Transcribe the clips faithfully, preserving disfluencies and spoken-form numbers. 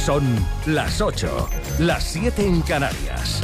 Son las ocho, las siete en Canarias.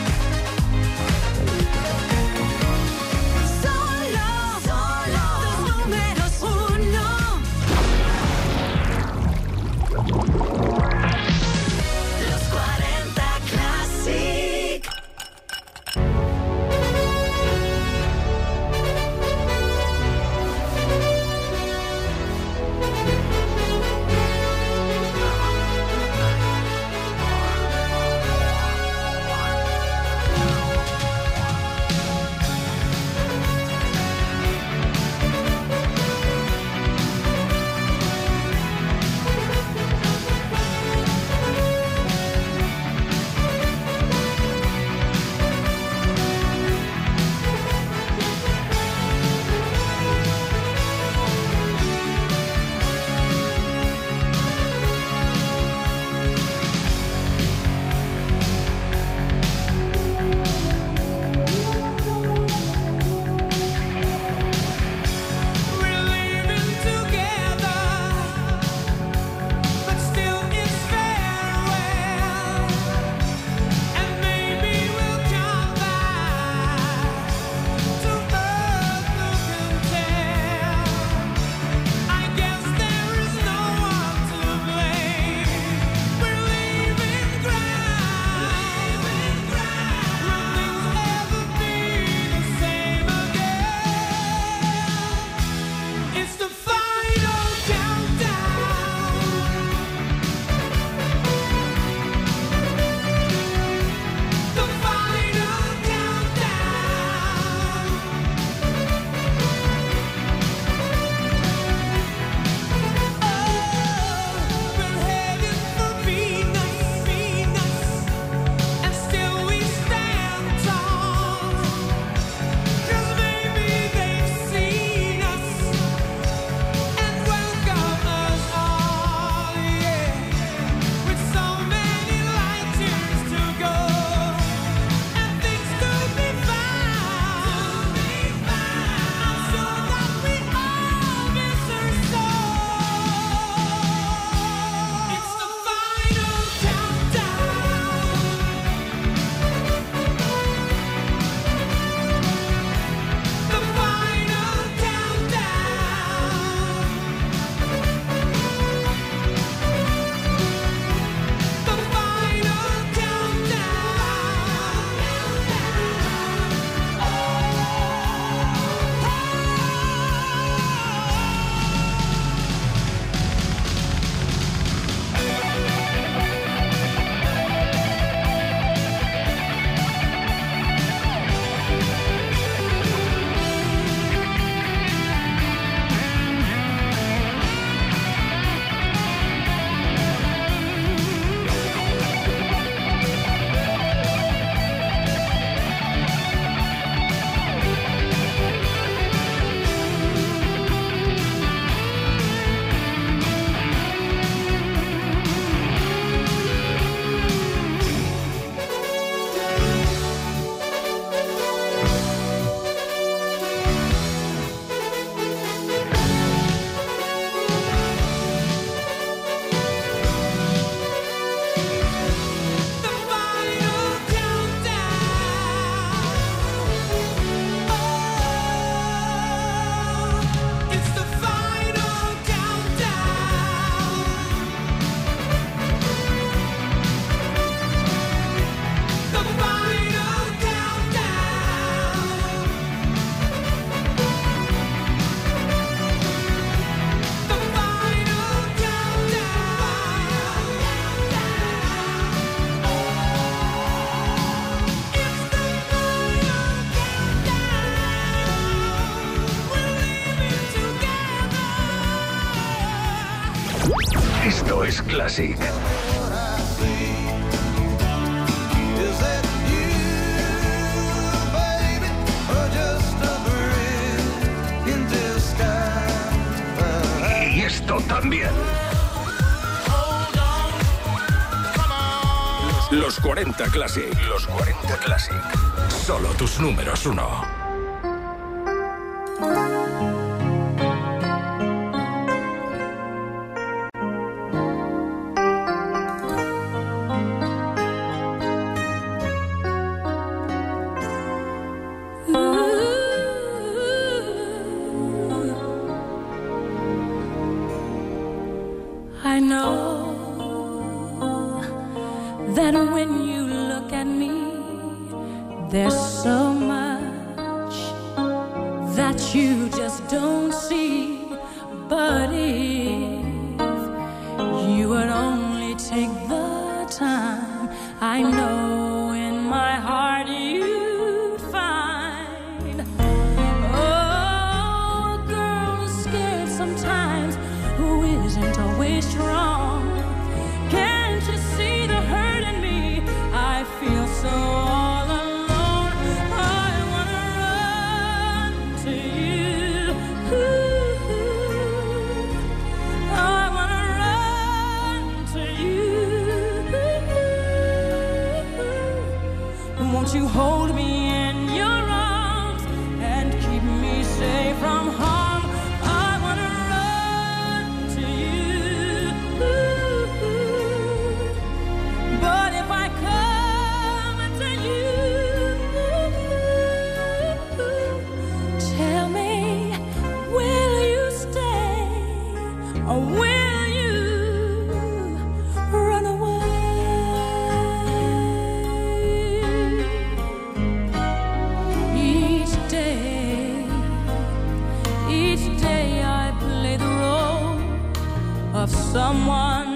Esto es Classic. Y esto también. Los cuarenta Classic. Los cuarenta Classic. Solo tus números uno. I know that when you look at me, there's so much that you just don't see. But if you would only take the time, I know in my heart you'd find. Oh, a girl is scared sometimes who isn't always strong. Can't you see the hurt in me? I feel so all alone. I wanna run to you. I wanna run to you. Won't you hold me in your arms and keep me safe from harm? I wanna run to you. But if I come to you, tell me, will you stay or will you run away? Each day, each day I play the role of someone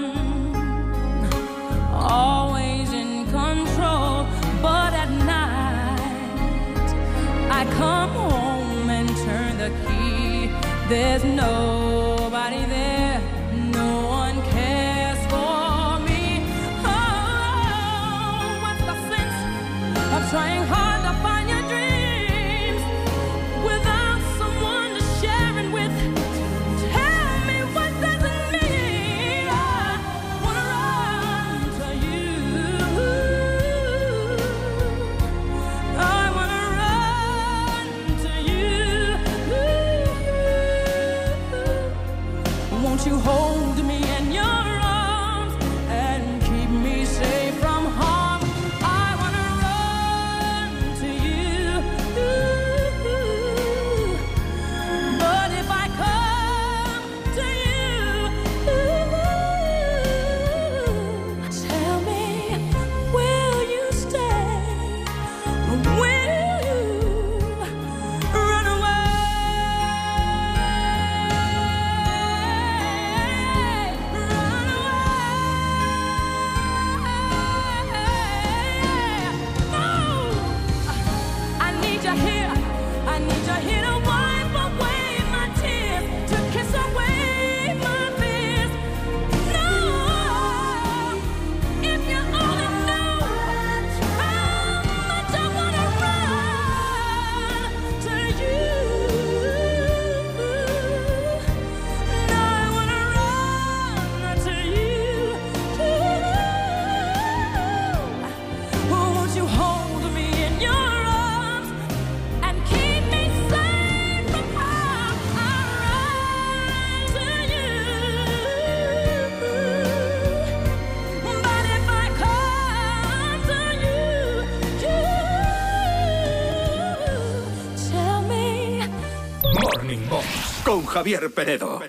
always in control. But at night I come home and turn the key. There's nobody there, no one cares for me. Oh, what's the sense of trying hard to find your dreams without someone to share it with? Tell me, what does it mean? I wanna run to you. I wanna run to you. Won't you hold me in your arms and keep me safe from harm? I wanna run to you. But if I come to you, tell me, will you stay or will you run away? Run away. No, I need you here. I need you here to wipe away my tears, to kiss away my fears. No, if you only knew how much I wanna run to you. No, I wanna run to you. Won't you hold me in your arms and keep me safe from harm? I'll run to you. But if I come to you, tell me. Morning Box con Javier Penedo.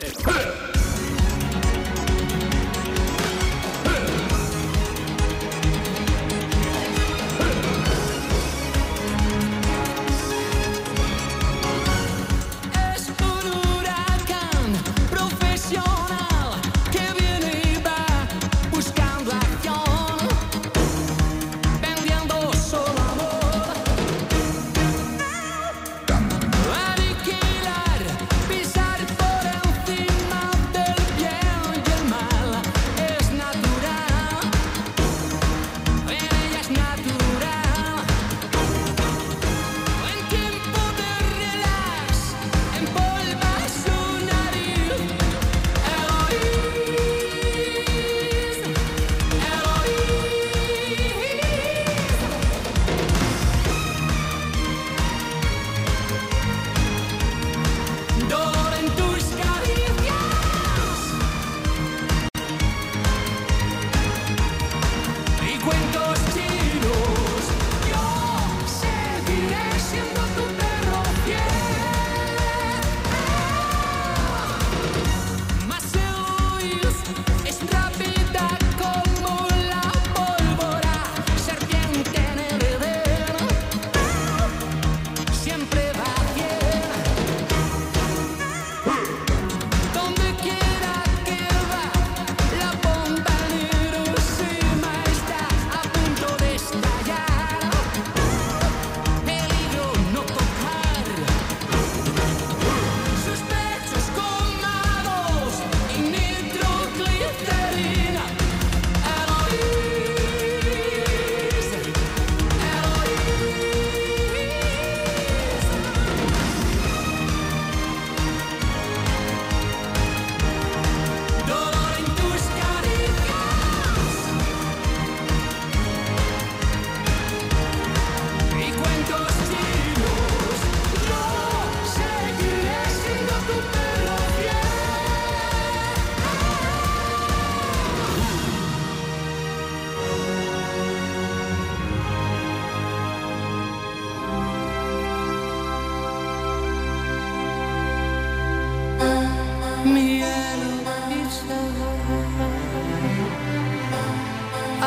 Es un huracán profesional que viene y va buscando acción, vendiendo solo amor. Aniquilar, pisar por encima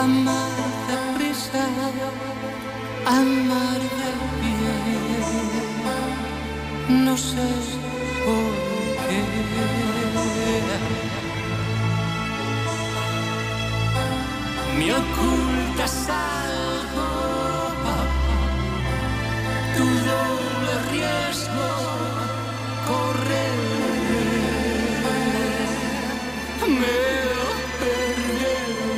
amar deprisa, amar de bien, no sé por qué. Me ocultas algo, tu doble riesgo, correr, me perdí.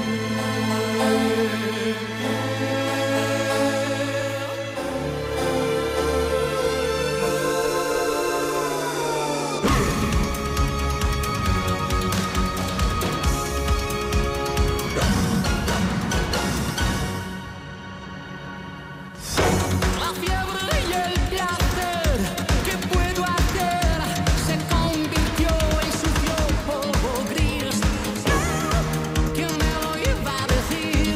La fiebre y el placer, ¿qué puedo hacer? Se convirtió en sucio polvo gris. ¿Quién me lo iba a decir?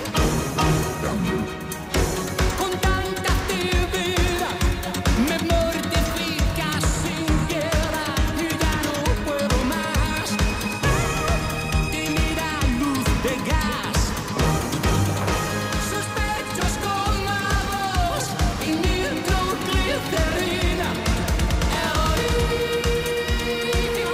Con tanta actividad me mortifica sin piedad y ya no puedo más. Tímida luz de gas, sospechos colmados y nitroglicerina, heroína,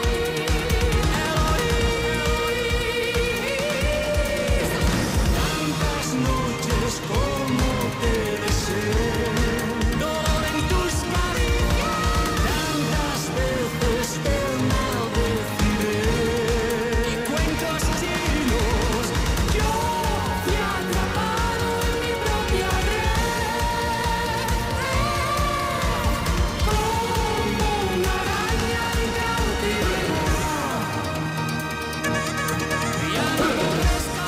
heroína. Tantas noches como te deseo, dolor en tus caricias, tantas veces te maldeciré. Y cuentos chinos, yo fui atrapado en mi propia red, como una araña en cautiverio. Ya no podré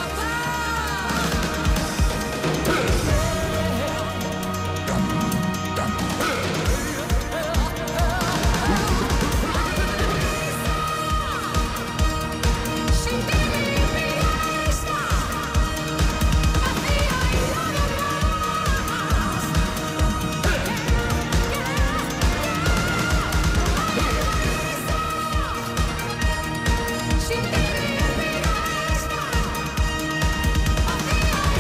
sin ti mi vida está vacía y nada más. Sin ti mi vida está vacía y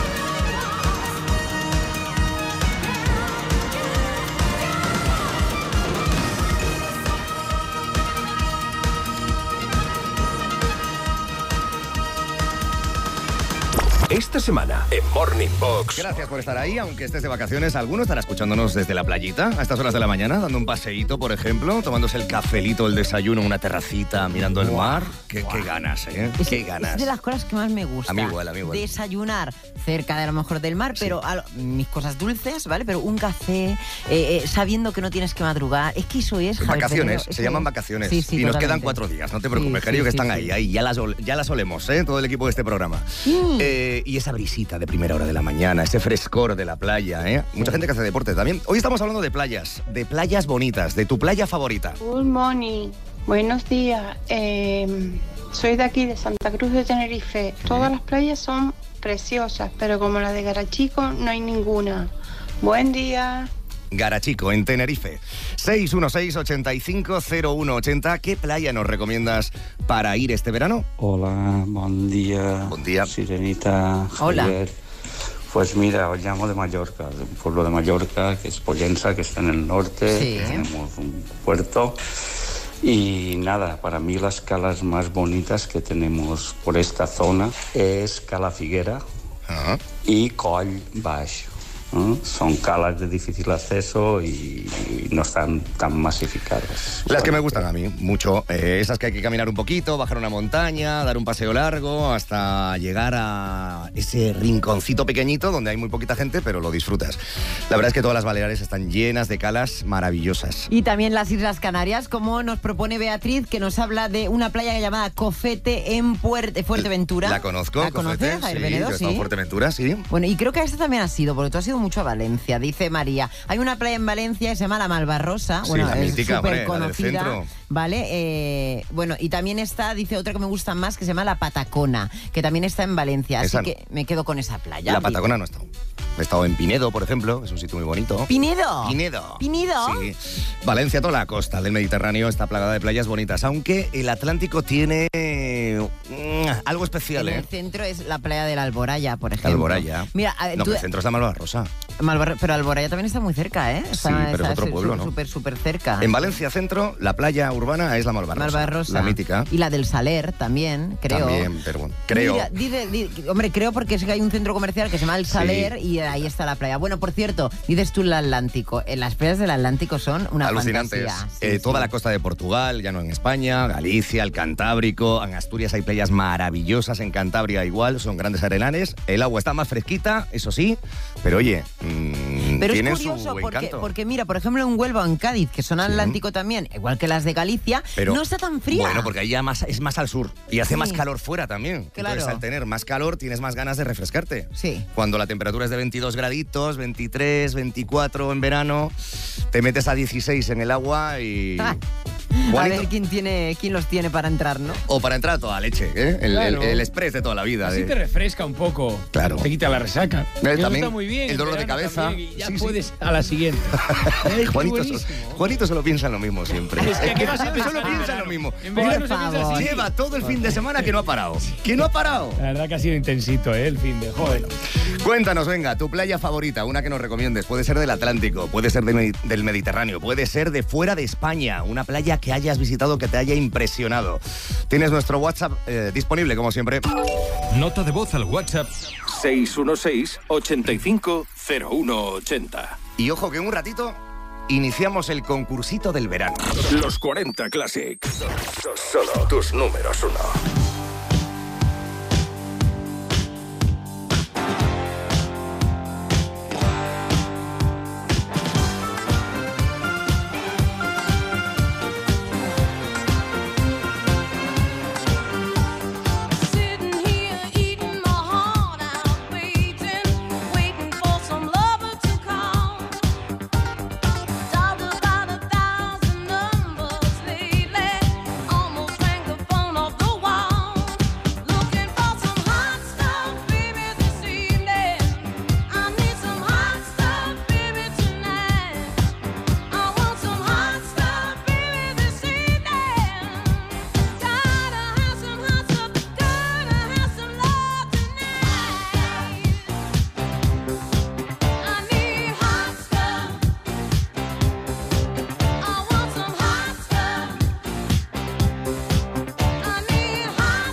Esta semana en Morning Box. Gracias por estar ahí, aunque estés de vacaciones. Alguno estará escuchándonos desde la playita a estas horas de la mañana, dando un paseíto, por ejemplo, tomándose el cafelito, el desayuno, una terracita, mirando el mar. Qué, qué ganas, ¿eh? Es, Qué ganas. es de las cosas que más me gusta. A mí igual, a mí igual. Desayunar cerca de a lo mejor del mar, pero a lo- mis cosas dulces, ¿vale? Pero un café, eh, eh, sabiendo que no tienes que madrugar. Es que eso es... Javier Vacaciones, Penedo, se eso llaman es. vacaciones. Sí, sí, y nos totalmente. quedan cuatro días, no te preocupes, Sí, cariño, sí, que sí, están sí. ahí, ahí. Ya las, ol- ya las olemos, ¿eh? Todo el equipo de este programa. Eh, y esa brisita de primera hora de la mañana, ese frescor de la playa, ¿eh? Mucha gente que hace deporte también. Hoy estamos hablando de playas, de playas bonitas, de tu playa favorita. Good morning, buenos días. Eh, soy de aquí, de Santa Cruz de Tenerife. Todas las playas son preciosas, pero como la de Garachico no hay ninguna. Buen día. Garachico, en Tenerife. seis uno seis, ocho cinco cero uno ocho cero. ¿Qué playa nos recomiendas para ir este verano? Hola, buen día. Buen día. Sirenita, Hola. Javier. Pues mira, os llamo de Mallorca, de un pueblo de Mallorca que es Pollensa, que está en el norte. Sí. Tenemos un puerto. Y nada, para mí las calas más bonitas que tenemos por esta zona es Cala Figuera Ah, y Coll Baix. ¿eh? Son calas de difícil acceso y, y no están tan masificadas. Las que me gustan a mí mucho, eh, esas que hay que caminar un poquito, bajar una montaña, dar un paseo largo, hasta llegar a ese rinconcito pequeñito donde hay muy poquita gente, pero lo disfrutas. La verdad es que todas las Baleares están llenas de calas maravillosas. Y también las Islas Canarias, como nos propone Beatriz, que nos habla de una playa llamada Cofete en Puerte, Fuerteventura. La conozco, ¿La Cofete, conoces, Javier sí, Penedo? yo he estado en Sí. Fuerteventura, sí. Bueno, y creo que a esta también has ido, porque tú has ido mucho a Valencia, dice María. Hay una playa en Valencia que se llama La Malvarrosa. Sí, bueno, la es mítica, súper hombre, la del conocida, centro. ¿vale? Eh, bueno, y también está, dice otra que me gusta más, que se llama La Patacona, que también está en Valencia. Así Esa no. que me quedo con esa playa. La Patacona no he estado. He estado en Pinedo, por ejemplo, es un sitio muy bonito. ¿Pinedo? Pinedo. ¿Pinedo? Sí. Valencia, toda la costa del Mediterráneo está plagada de playas bonitas, aunque el Atlántico tiene mm, Mm, algo especial, En ¿eh? el centro es la playa de la Alboraya, por ejemplo. Alboraya. Mira, a- No, tú- que el centro es la Malvarrosa. Malvar- pero Alboraya también está muy cerca, ¿eh? Está, Sí, pero es está otro su- pueblo, su- ¿no? Súper, súper cerca. En Valencia Centro, la playa urbana es la Malvarrosa. Malvarrosa. La mítica. Y la del Saler también, creo. También, pero bueno, creo. Mira, dice- di- hombre, creo porque es que hay un centro comercial que se llama El Saler Sí. y ahí está la playa. Bueno, por cierto, dices tú el Atlántico. Eh, Las playas del Atlántico son una Alucinantes. fantasía. Sí, Eh, sí. Toda la costa de Portugal, ya no en España, Galicia, el Cantábrico, en Asturias hay playas maravillosas, en Cantabria igual, son grandes arenales. El agua está más fresquita, eso sí, pero oye, mmm, Pero es tienen curioso su porque, encanto. porque, mira, por ejemplo, en Huelva o en Cádiz, que son Atlántico también, igual que las de Galicia, Pero- no está tan fría. Bueno, porque ahí ya más, es más al sur y hace Sí. más calor fuera también. Claro. Entonces, al tener más calor, tienes más ganas de refrescarte. Sí. Cuando la temperatura es de veintidós graditos, veintitrés, veinticuatro en verano, te metes a dieciséis en el agua y... Ah. A Juanito- ver quién tiene, quién los tiene para entrar, ¿no? O para entrar a toda leche, ¿eh? El, Claro. el- el express de toda la vida. Así de- te refresca un poco. Claro. Te quita la resaca. Eh, Eso también está muy bien. el en dolor de verano cabeza. también, y ya Sí, sí. puedes a la siguiente. Ay, qué Juanito, buenísimo. solo, Juanito solo piensa en lo mismo siempre. Es que, ¿qué vas a Solo pensar en piensa en verano? lo mismo. En verano Por se piensa favor. así. Lleva todo el fin de semana que no ha parado. Que no ha parado. La verdad que ha sido intensito, ¿eh? El fin de joder. Cuéntanos, venga, tu playa favorita, una que nos recomiendes. Puede ser del Atlántico, puede ser de Medi- del Mediterráneo, puede ser de fuera de España. Una playa que hayas visitado que te haya impresionado. Tienes nuestro WhatsApp eh, disponible, como siempre. Nota de voz al WhatsApp seis uno seis, ochenta y cinco, cero uno ochenta. Y ojo que en un ratito iniciamos el concursito del verano. Los cuarenta Classic. Son solo tus números uno. Sitting here eating my heart out, waiting, waiting for some lover to call. Dialed about a thousand numbers lately, almost rang the phone off the wall. Looking for some hot stuff, baby, this evening. I need some hot stuff, baby, tonight. I want some hot stuff, baby, this evening. Gotta have some hot stuff, gotta have some love tonight. I need hot stuff. I want some hot stuff. I need hot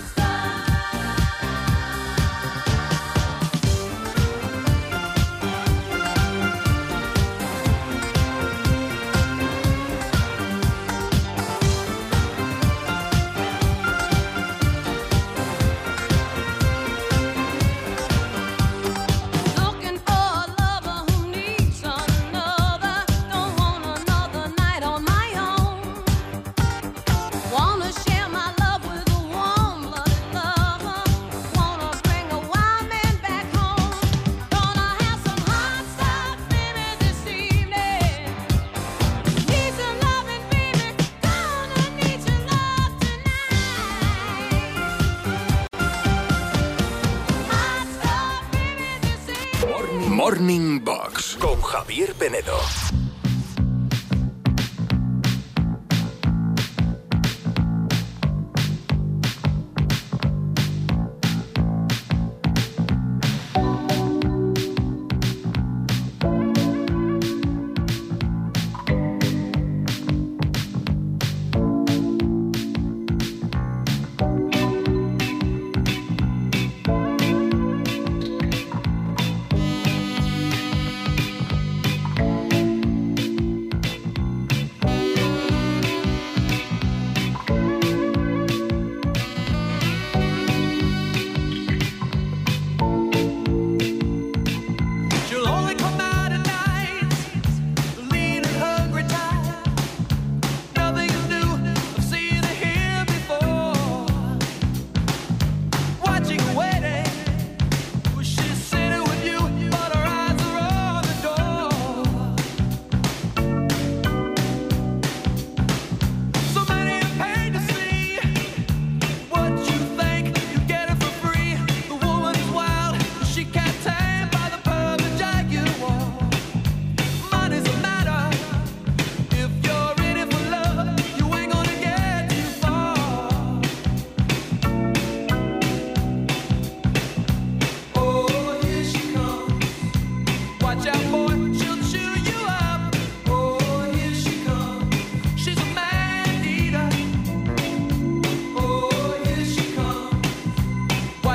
Looking for a lover who needs another. Don't want another night on my own. Wanna share my love with a warm-blooded lover. Wanna bring a wild man back home. Gonna have some hot stuff, baby, this evening. Need some loving, baby. Gonna need your love tonight. Hot stuff, baby, this evening. Morning, Morning Box con Javier Penedo.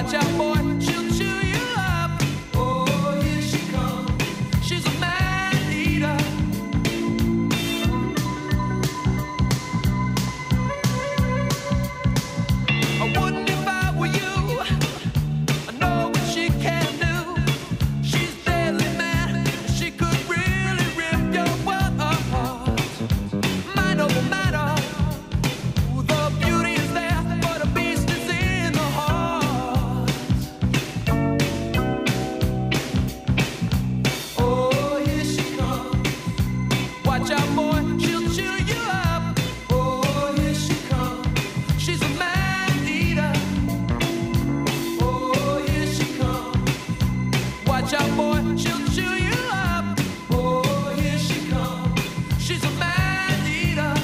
Watch out, boy, she'll chew you up. Oh, here she comes. She's a man eater. I wouldn't if I were you. I know what she can do. She's deadly mad. She could really rip your world apart. Mind over matter. Ooh, the beauty is there, but the beast is in the heart. Oh, here she comes. Watch out, boy, she'll chew you up. Oh, here she comes. She's a man eater. Oh, here she comes. Watch out, boy, she'll chew you up. Oh, here she comes. She's a man eater.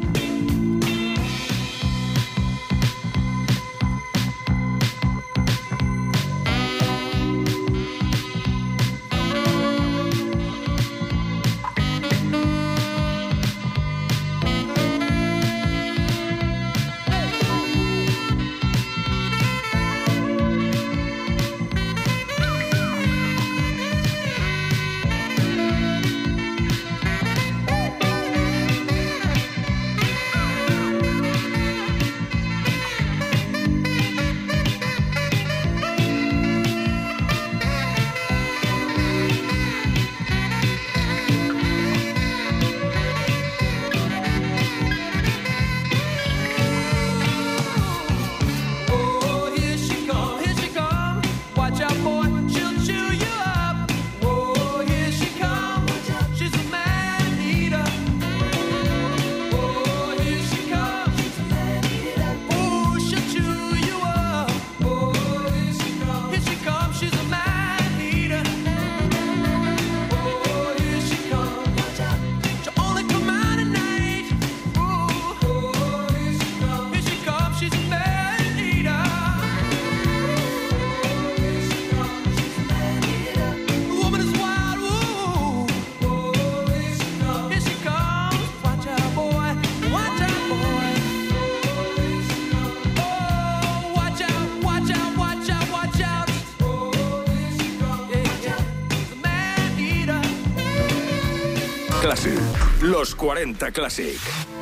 Oh, here she come, here she come. Watch out, boy, she'll chew you up. Oh, here she comes. She's a man eater. Oh, here she comes. Oh, she'll chew you up. Oh, here she comes. Here she comes. She's a man eater. Oh, here she comes. She'll only come out at night. Oh, here she comes. Here she comes. She's a man eater. The woman is wild. Ooh. Here she comes. Watch out, boy. Watch out, boy. Oh, watch out, watch out, watch out, watch out. Yeah, yeah. The man eater. Classic. Los cuarenta Classic.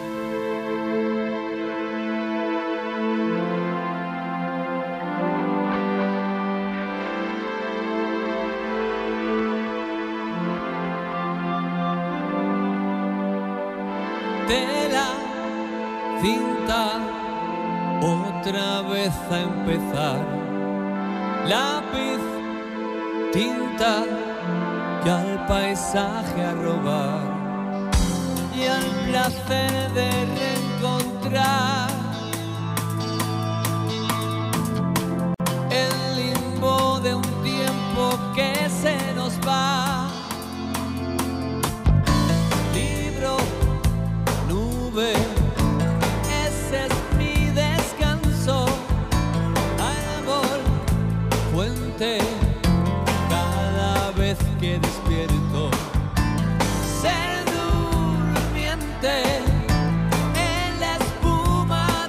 Tela, cinta, otra vez a empezar. Lápiz, tinta, y al paisaje a robar. Y al placer de reencontrar el limbo de un tiempo que se nos va. Libro, nube, ese es mi descanso. Árbol, fuente, cada vez que despierto. Ser durmiente en la espuma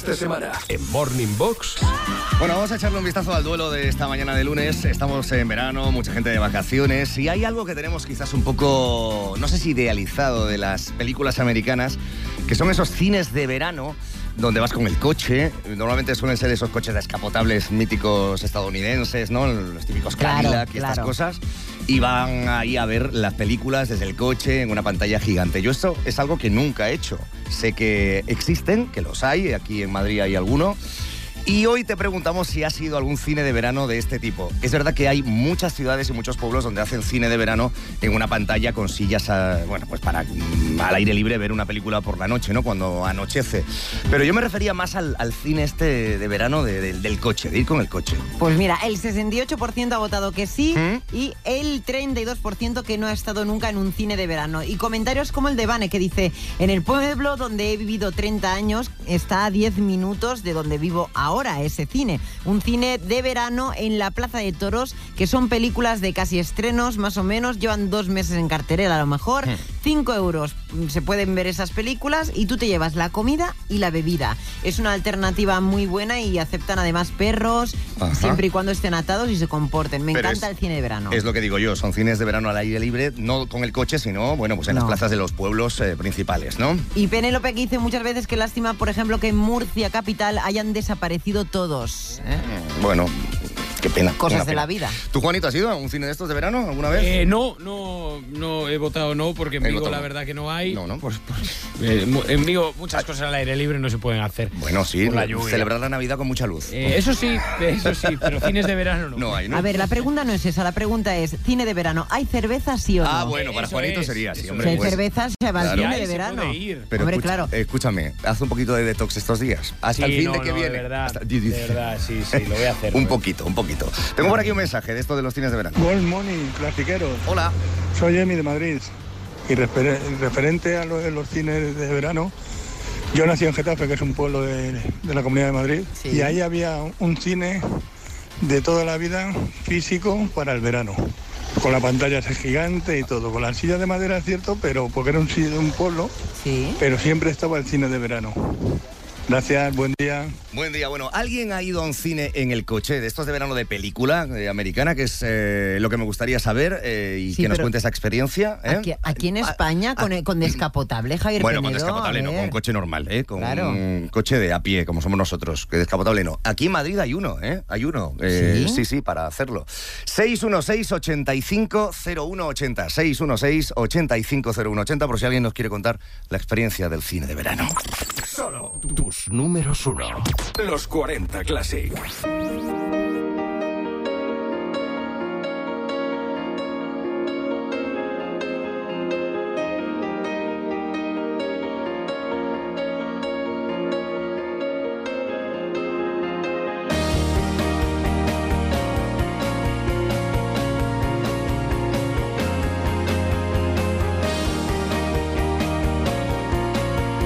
fines de semana en Morning Box. Bueno, vamos a echarle un vistazo al duelo de esta mañana de lunes. Estamos en verano, mucha gente de vacaciones y hay algo que tenemos quizás un poco, no sé si idealizado de las películas americanas, que son esos cines de verano donde vas con el coche. Normalmente suelen ser esos coches descapotables míticos estadounidenses, ¿no? Los típicos Claro, Cadillac y estas claro. cosas. Y van ahí a ver las películas desde el coche en una pantalla gigante. Yo esto es algo que nunca he hecho. Sé que existen, que los hay, aquí en Madrid hay alguno. Y hoy te preguntamos si has ido a algún cine de verano de este tipo. Es verdad que hay muchas ciudades y muchos pueblos donde hacen cine de verano en una pantalla con sillas, a, bueno, pues para mm, al aire libre ver una película por la noche, ¿no? Cuando anochece. Pero yo me refería más al, al cine este de verano de- de- del coche, de ir con el coche. Pues mira, el sesenta y ocho por ciento ha votado que sí ¿Mm? y el treinta y dos por ciento que no ha estado nunca en un cine de verano. Y comentarios como el de Vane, que dice: en el pueblo donde he vivido treinta años está a diez minutos de donde vivo ahora ese cine. Un cine de verano en la Plaza de Toros, que son películas de casi estrenos, más o menos, llevan dos meses en cartelera a lo mejor. Cinco euros se pueden ver esas películas y tú te llevas la comida y la bebida. Es una alternativa muy buena y aceptan además perros, Ajá. siempre y cuando estén atados y se comporten. Me Pero encanta es- el cine de verano. Es lo que digo yo, son cines de verano al aire libre, no con el coche, sino, bueno, pues en las No. plazas de los pueblos eh, principales, ¿no? Y Penélope que dice muchas veces que lástima, por ejemplo, que en Murcia capital hayan desaparecido todos. ¿eh? Bueno, qué pena. Cosas una de pena. la vida. ¿Tú, Juanito, has ido a un cine de estos de verano alguna vez? Eh, no, no, no he votado no, porque en He Vigo votado la no. verdad que no hay. No, no. Pues, pues, eh, mu- en Vigo muchas cosas al aire libre no se pueden hacer. Bueno, sí, Por la lluvia. celebrar la Navidad con mucha luz. Eh, eso sí, eso sí, pero fines de verano no. No hay, ¿no? A ver, la pregunta no es esa, la pregunta es, ¿cine de verano hay cerveza sí o no? Ah, bueno, para Eso Juanito es, sería así, eso hombre. Si hay pues. cerveza, se va al Claro. cine Ahí de se verano. puede ir. Pero Hombre, escucha- claro. escúchame, haz un poquito de detox estos días. Hasta Sí, el fin no, de que no, de viene. verdad, Hasta- de verdad, sí, sí, lo voy a hacer, un lo voy a poquito, un poquito. Tengo por aquí un mensaje de esto de los cines de verano. Good morning, clasiqueros. Hola. Soy Emi de Madrid. Y refer- referente a lo de los cines de verano, yo nací en Getafe, que es un pueblo de, de la Comunidad de Madrid, Sí. y ahí había un cine de toda la vida físico para el verano, con la pantalla esa gigante y todo, con las sillas de madera, es cierto, pero porque era un, si- un pueblo, Sí. pero siempre estaba el cine de verano. Gracias, buen día. Buen día. Bueno, ¿alguien ha ido a un cine en el coche de estos de verano de película eh, americana? Que es eh, lo que me gustaría saber eh, y Sí, que nos pero cuente esa experiencia. ¿eh? Aquí, aquí en Ah, España, ah, con, con descapotable, Javier Bueno, con Penedo, descapotable a no, ver. con coche normal, ¿eh? Con Claro. un coche de a pie, como somos nosotros, que descapotable no. Aquí en Madrid hay uno, ¿eh? Hay uno. Eh, ¿Sí? sí, sí, para hacerlo. seis uno seis, ocho cinco, cero uno ocho cero. seis uno seis, ocho cinco, cero uno ocho cero, por si alguien nos quiere contar la experiencia del cine de verano. Solo tus números uno. Los cuarenta Classic.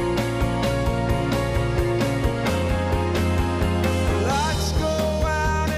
Lights go out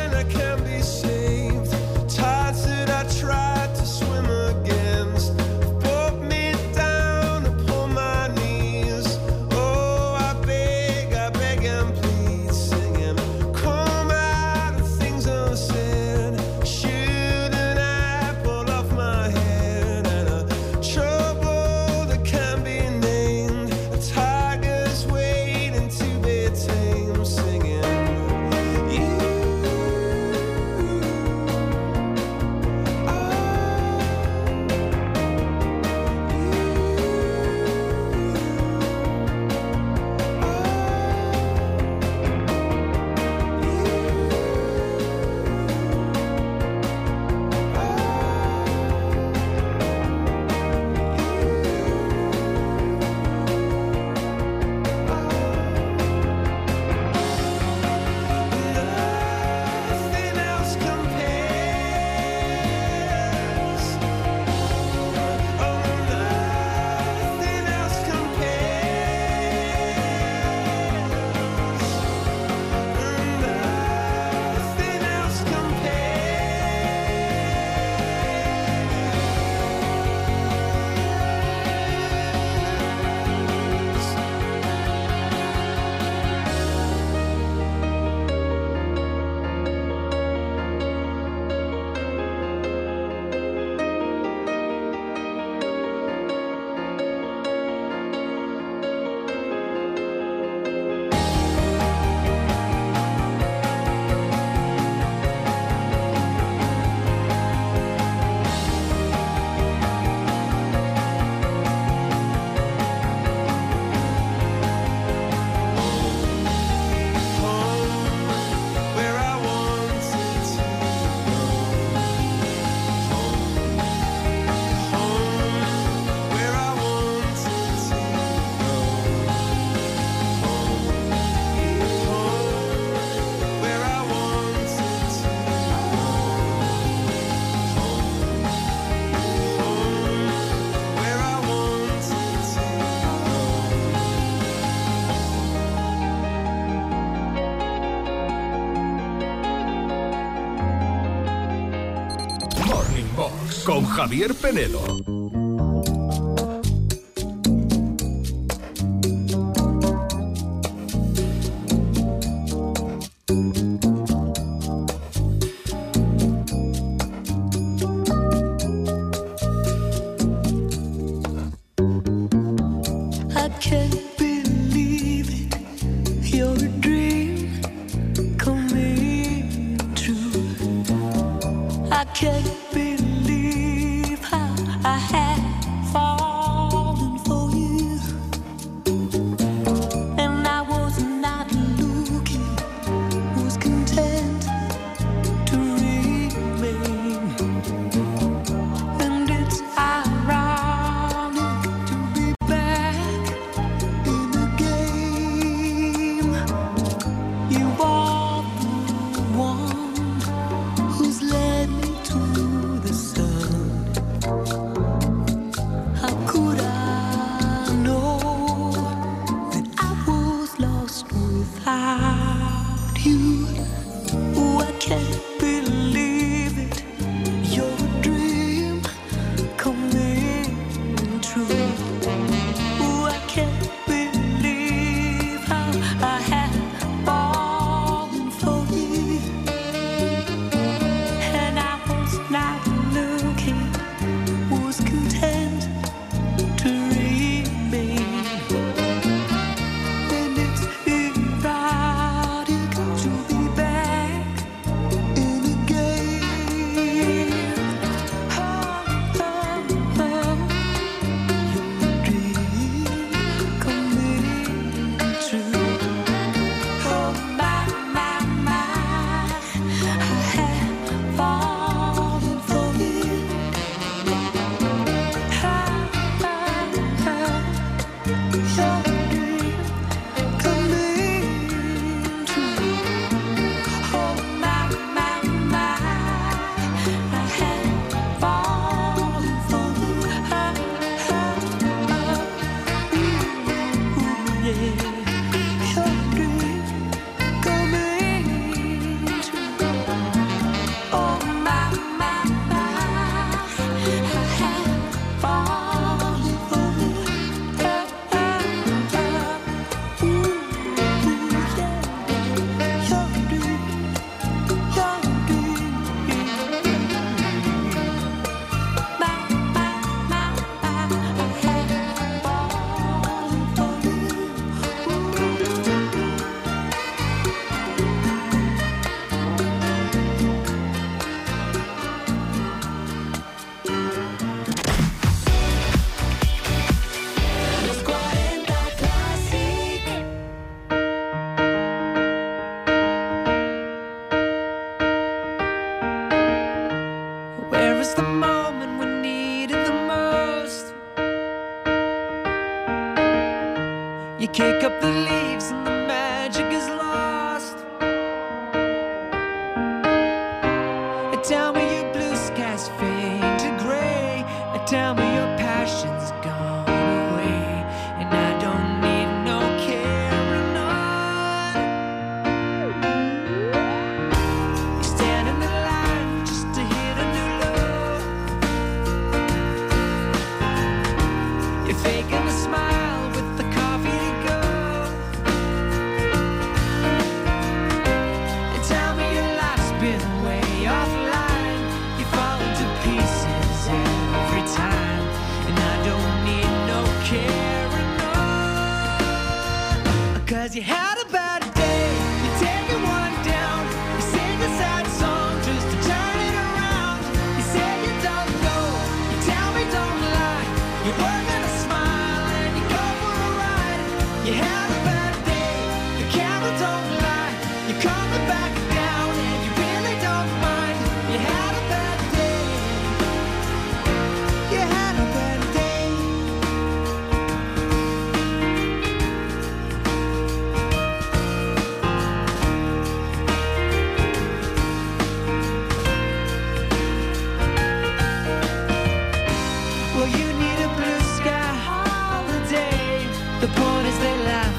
con Javier Penedo. Kick up the leaves and the magic is lost. Tell me your blue skies fade to gray. Tell me your passion's gone away. And I don't need no carrying on. You stand in the line just to hit a new low. You're faking a smile with the coffee to go. And tell me your life's been way offline. You fall into pieces every time. And I don't need no carrying on. Cause you had a bad day, you take it one down. You sing a sad song just to turn it around. You say you don't know, you tell me don't lie. You work on a smile and you go for a ride. You had a bad day, the camera don't lie. You're coming back down and you really don't mind. You had a bad day, you had a bad day. Well, you need a blue sky holiday. The point is they laugh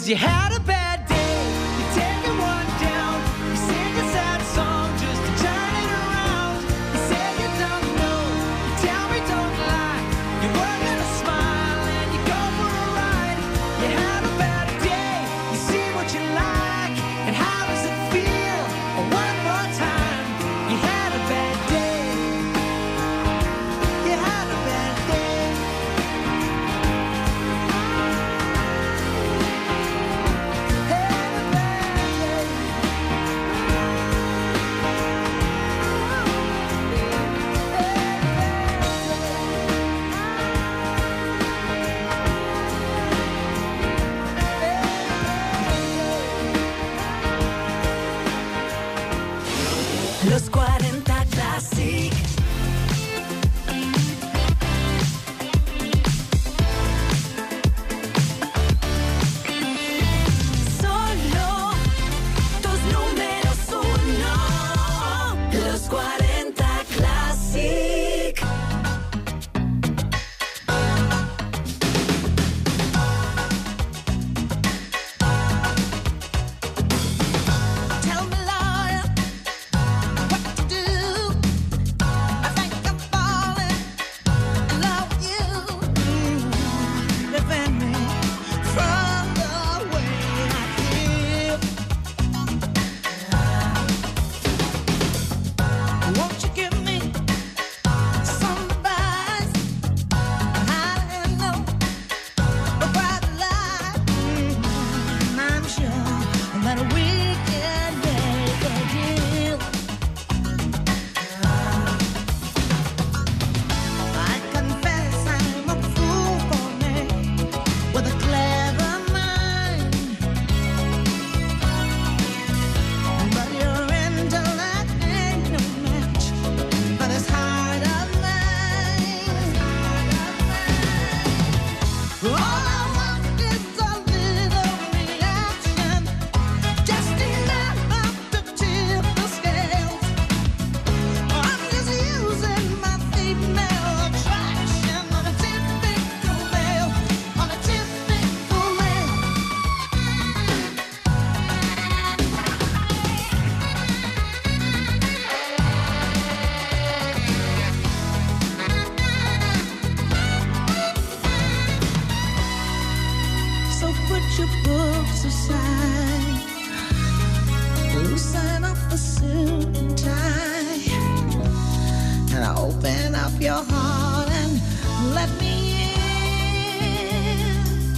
'Cause you had a bad day, you take one down, you sing a sad song just to turn it around. You say you don't know, you tell me don't lie, you work on a smile and you go for a ride. You had a bad day, you see what you like, and how does it feel? Oh, one more time, you had a bad day, you had a bad day. Los cuarenta Classic. Solo tus números uno. Los cuarenta Classic. Tell me, lawyer, what to do. I think I'm falling in love with you. Defend me from the way I feel. Won't you give me some advice on how to handle a bright light? I'm sure that we can make a deal. I confess I'm a fool for me with a clever mind, but your intellect ain't no match for this heart of mine. All I want is a little reaction, just enough to tip the scales. I'm just using my female attraction on a typical male, on a typical male. So put your books aside, loosen up the suit and tie, and open up your heart and let me in.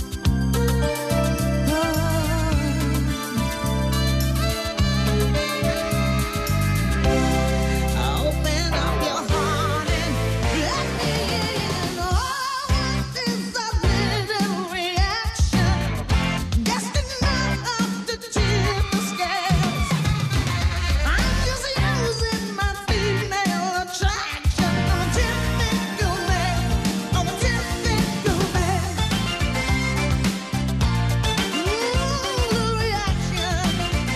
Oh. Open up your heart and let me in. Oh, what is a little reaction? Just enough to tip the scales. I'm just using my female attraction on a typical male, on a typical male. Ooh, the reaction.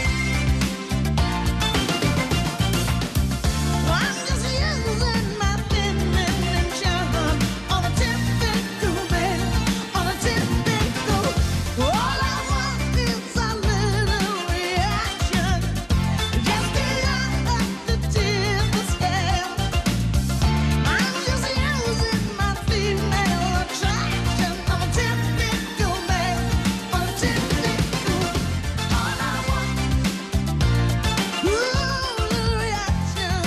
I'm just using my feminine charm on a typical male, on a typical. All I want is a little reaction, just enough to tip the scale. I'm just using my female attraction on a typical male, on a typical. All I want, ooh, the reaction.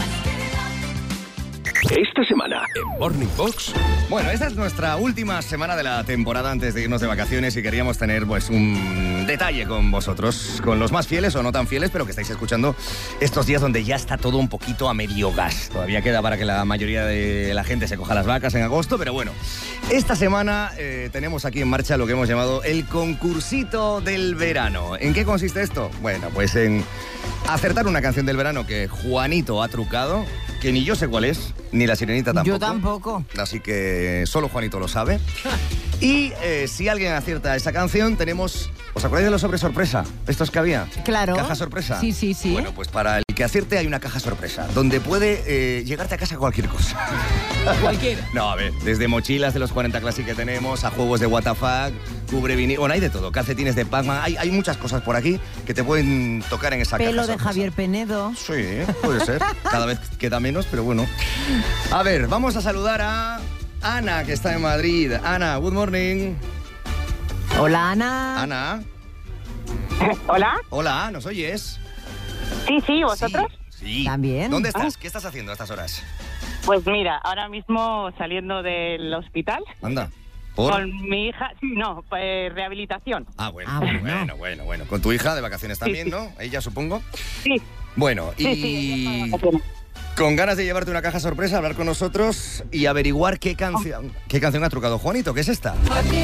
Esta semana en Morning Box, Bueno, esta es nuestra última semana de la temporada antes de irnos de vacaciones y queríamos tener pues un detalle con vosotros, con los más fieles o no tan fieles, pero que estáis escuchando estos días donde ya está todo un poquito a medio gas. Todavía queda para que la mayoría de la gente se coja las vacas en agosto, pero bueno, esta semana eh, tenemos aquí en marcha lo que hemos llamado el concursito del verano. ¿En qué consiste esto? Bueno, pues en acertar una canción del verano que Juanito ha trucado, que ni yo sé cuál es, ni la Sirenita tampoco. Yo tampoco. Así que solo Juanito lo sabe. Y eh, si alguien acierta esa canción, tenemos... ¿Os acordáis de los sobres sorpresa? ¿Estos que había? Claro. ¿Caja sorpresa? Sí, sí, sí. Bueno, pues para el que acierte hay una caja sorpresa, donde puede eh, llegarte a casa cualquier cosa. Cualquiera. No, a ver, desde mochilas de los cuarenta Classic que tenemos, a juegos de what the fuck, cubre vinil, bueno, hay de todo, calcetines de Pac-Man, hay, hay muchas cosas por aquí que te pueden tocar en esa caja Pelo de sorpresa. Javier Penedo. Sí, puede ser. Cada vez queda menos, pero bueno. A ver, vamos a saludar a Ana, que está en Madrid. Ana, good morning. Hola, Ana. Ana. Hola. Hola, ¿nos oyes? Sí, sí, ¿vosotros? Sí. También. ¿Dónde estás? ¿Qué estás haciendo a estas horas? Pues mira, ahora mismo saliendo del hospital Anda. ¿Por? con mi hija, sí, no, pues rehabilitación. Ah, bueno, Ah, bueno. bueno, bueno, bueno. Con tu hija de vacaciones también, ¿no? Ella, supongo. Sí, Bueno, y sí, sí. vacaciones. con ganas de llevarte una caja sorpresa, hablar con nosotros y averiguar qué canción, qué canción ha trucado Juanito. ¿Qué es esta?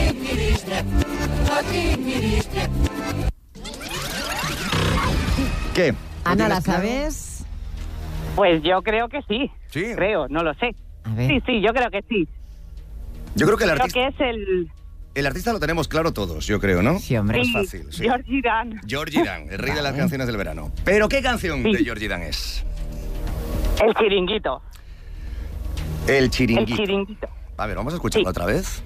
¿Qué? ¿Lo Ana, ¿la tienes claro? sabes? Pues yo creo que sí. Sí. Creo, no lo sé. A ver. Sí, sí, yo creo que sí. Yo creo que el Creo artista, que es el... el artista lo tenemos claro todos, yo creo, ¿no? Sí, hombre. Es Sí, fácil, sí. Georgie Dan. Georgie Dan, el rey de las Vale. canciones del verano. ¿Pero qué canción Sí. de Georgie Dan es? El chiringuito. El El chiringuito. chiringuito. A ver, vamos a escucharlo Sí. otra vez.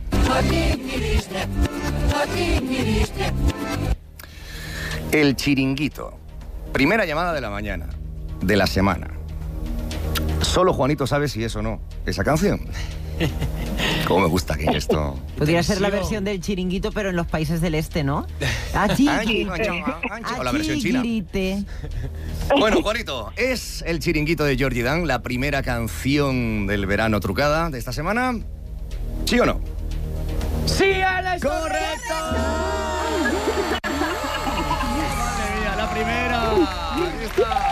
El chiringuito. Primera llamada de la mañana, de la semana. Solo Juanito sabe si es o no esa canción. Cómo me gusta que esto... Podría ser la Tensión. versión del chiringuito, pero en los países del este, ¿no? Achi, Ay, o la versión china. Achirite. Bueno, Juanito, es el chiringuito de Georgie Dan, la primera canción del verano trucada de esta semana. ¿Sí o no? ¡Sí, Ana! es ¡Correcto! Madre mía, la primera. Ahí está.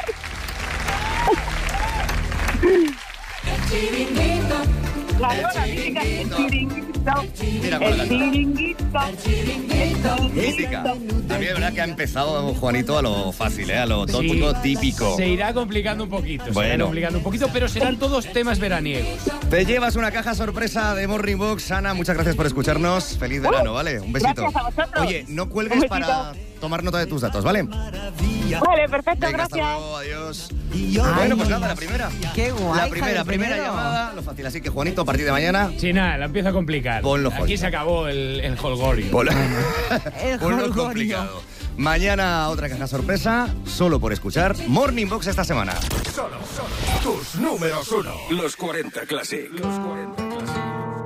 Claro, la mítica, el chiringuito. Mira cómo la El canta. chiringuito. Mística. A mí es verdad que ha empezado Juanito a lo fácil, ¿eh? A lo tópico Sí. típico. Se irá complicando un poquito, se Bueno. irá complicando un poquito, pero serán todos temas veraniegos. Te llevas una caja sorpresa de Morning Box. Ana, muchas gracias por escucharnos. Feliz verano, ¿vale? Un besito. Gracias a vosotros. Oye, no Un cuelgues besito. para tomar nota de tus datos, ¿vale? Vale, perfecto, Venga, hasta gracias. luego, adiós. Bueno, pues nada, la primera. Qué guay, La primera, Javier primera Penedo. llamada, lo fácil. Así que, Juanito, a partir de mañana, Sí, nada, la empiezo a complicar. Ponlo Aquí jodido. se acabó el, el holgorio. ponlo, El ponlo jolgorio. complicado. Mañana otra caja sorpresa, solo por escuchar Morning Box esta semana. Solo, solo tus números uno. Los cuarenta Classic. Los cuarenta Classic.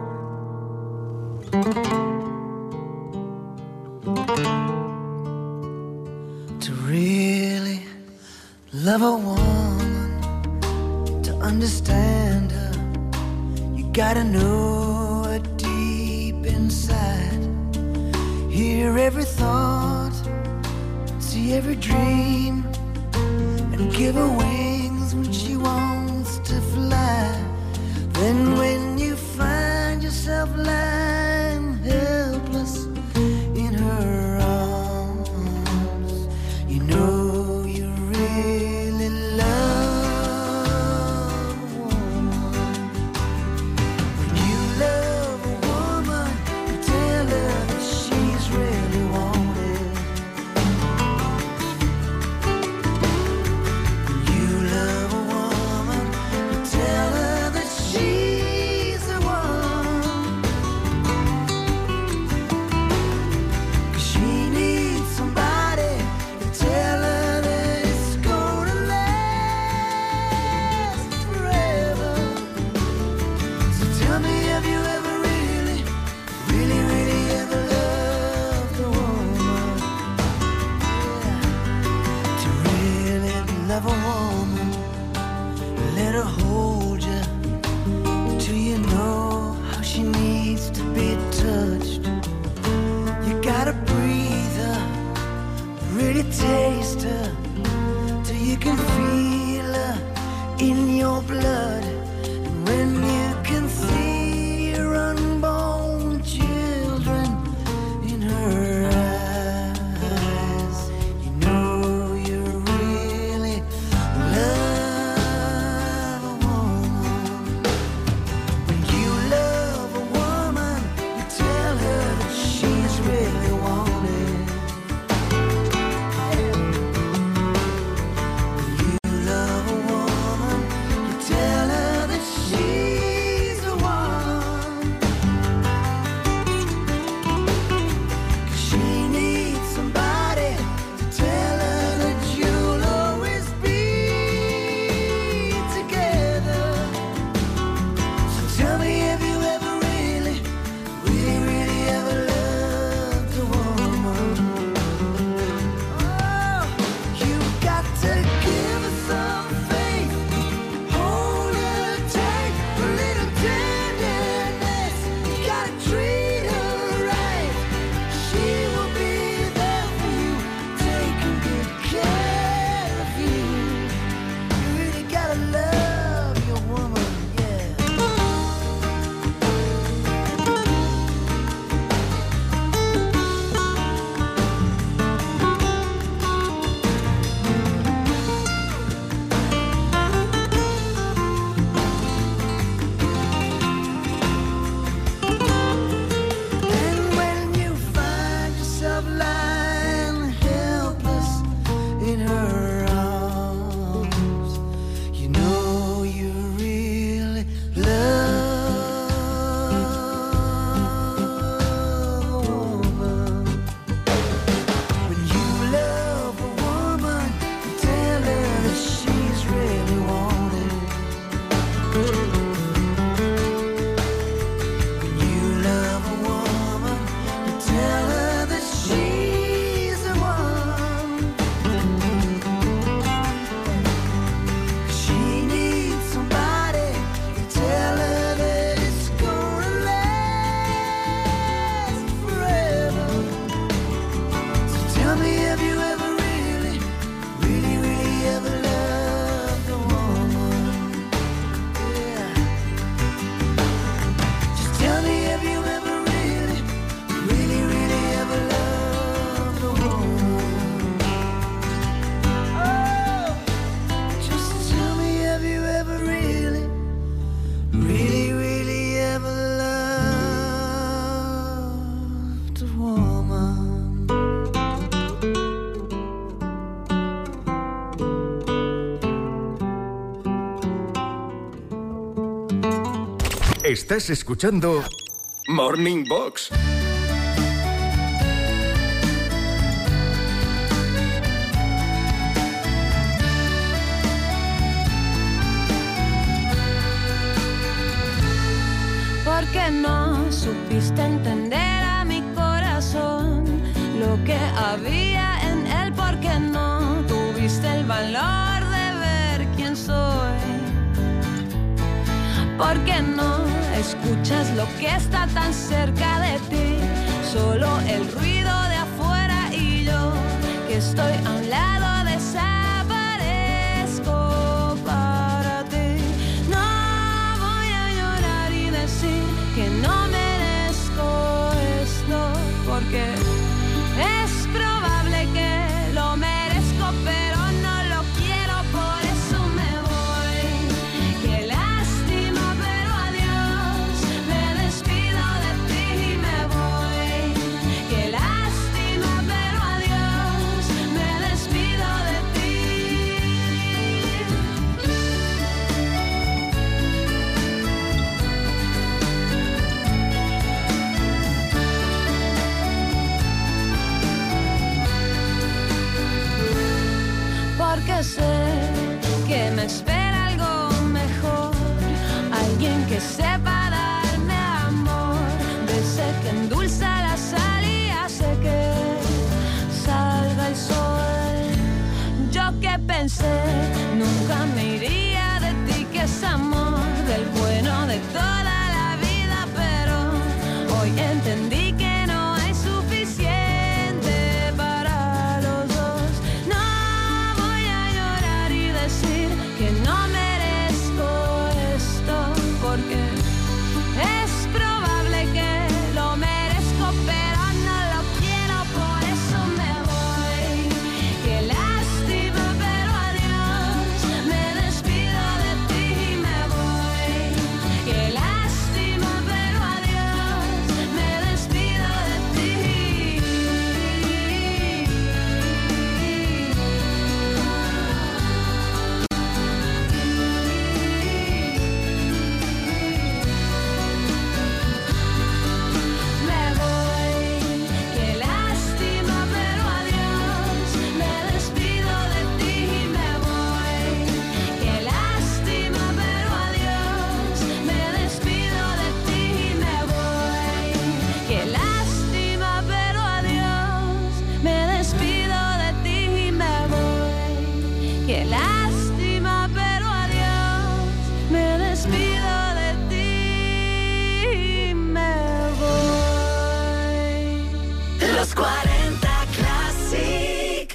To really love a woman, to understand her, you gotta know her deep inside. Hear every thought, see every dream, and give her wings when she wants to fly. Then when you find yourself lying helpless in her arms, you know you really love a woman. When you love a woman, you tell her that she's really wanted. When you love a woman, you tell her that she's the one. 'Cause she needs somebody to tell her that it's gonna last forever. So tell me, have you ever really, really, really ever loved a woman? Yeah. To really love a woman, let her hold you till you know how she needs to be touched. You gotta breathe her, really taste her, till you can feel her in your blood. And when you can see your unborn children in her eyes, you know you really love a woman. When you love a woman, you tell her that she's really wanted. When you Estás escuchando Morning Box. Porque no supiste entender a mi corazón lo que había en él, porque no tuviste el valor de ver quién soy, porque no escuchas lo que está tan cerca de ti, solo el ruido de afuera y yo que estoy a un lado desaparezco para ti. No voy a llorar y decir que no merezco esto, porque es probable que lo merezco, pero no lo quiero, por eso me voy. Qué lástima, pero adiós, me despido de ti y me voy. Qué lástima, pero adiós, me despido de ti. Porque sé que me espera algo mejor, alguien que sepa darme amor, de ese que endulza la sal y hace que salga el sol. Yo que pensé nunca me iría de ti, que es amor del bueno de toda la vida, pero hoy entendí que no hay suficiente para los dos. No voy a llorar y decir que no merezco esto, porque es probable que lo merezco, pero no lo quiero, por eso me voy. Qué lástima, pero adiós, me despido de ti y me voy. Qué lástima, pero adiós, me despido de ti. Me voy, qué lástima, pero adiós, me despido de ti y me voy. Qué lástima, pero adiós, me despido de ti y me voy. Qué lástima, pero adiós, me despido de ti y me voy. Qué lástima, pero adiós, me despido de ti y me voy. Los cuarenta Classic.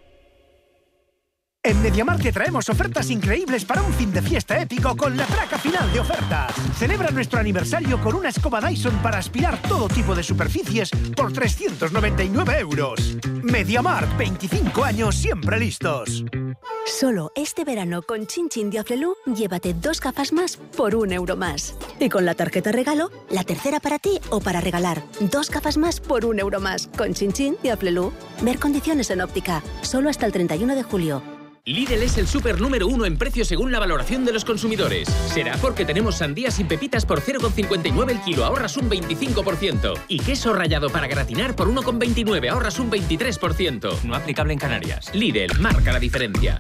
En MediaMarkt te traemos ofertas increíbles para un fin de fiesta épico con la traca final de ofertas. Celebra nuestro aniversario con una escoba Dyson para aspirar todo tipo de superficies por trescientos noventa y nueve euros. MediaMarkt, veinticinco años siempre listos. Solo este verano con Chin Chin de Aflelu, llévate dos gafas más por un euro más. Y con la tarjeta regalo, la tercera para ti o para regalar. Dos gafas más por un euro más. Con Chin Chin de Aflelu. Ver condiciones en óptica. Solo hasta el treinta y uno de julio. Lidl es el súper número uno en precio según la valoración de los consumidores. Será porque tenemos sandías sin pepitas por cero coma cincuenta y nueve el kilo, ahorras un veinticinco por ciento. Y queso rallado para gratinar por uno coma veintinueve, ahorras un veintitrés por ciento. No aplicable en Canarias. Lidl, marca la diferencia.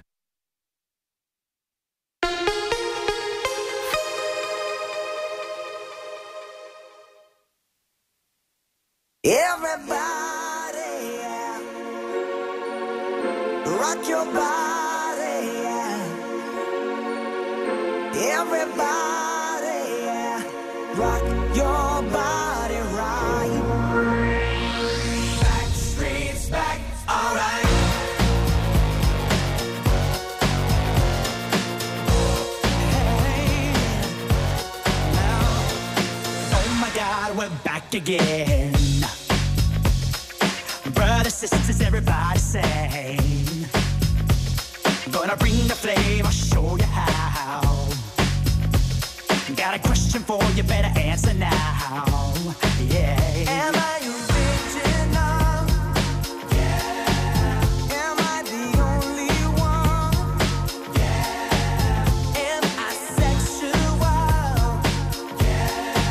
Everybody, yeah. Rock your body, yeah. Everybody, yeah. Rock your body right. Backstreet's back, alright. Hey, now, oh my God, we're back again. Brothers, sisters, everybody sing. Gonna bring the flame, I'll show you how. Got a question for you, better answer now. Yeah. Am I original? Yeah. Am I the only one? Yeah. Am I sexual? Yeah.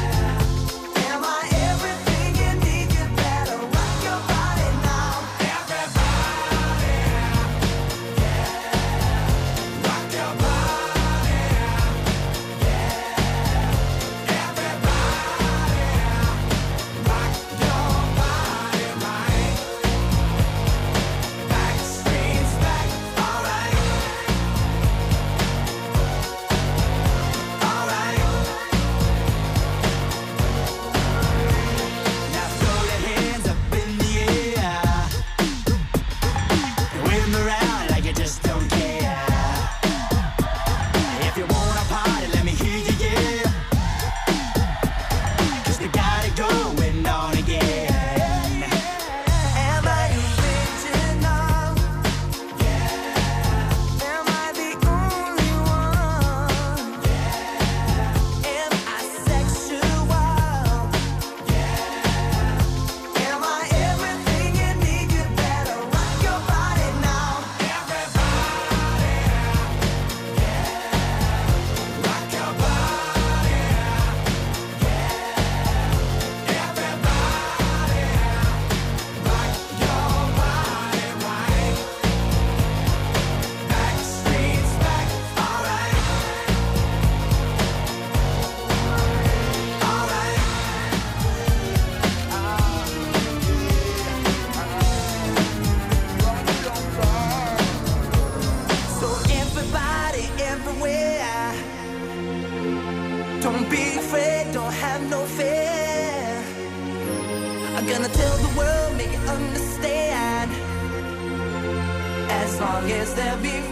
Don't be afraid, don't have no fear. I'm gonna tell the world, make it understand. As long as there be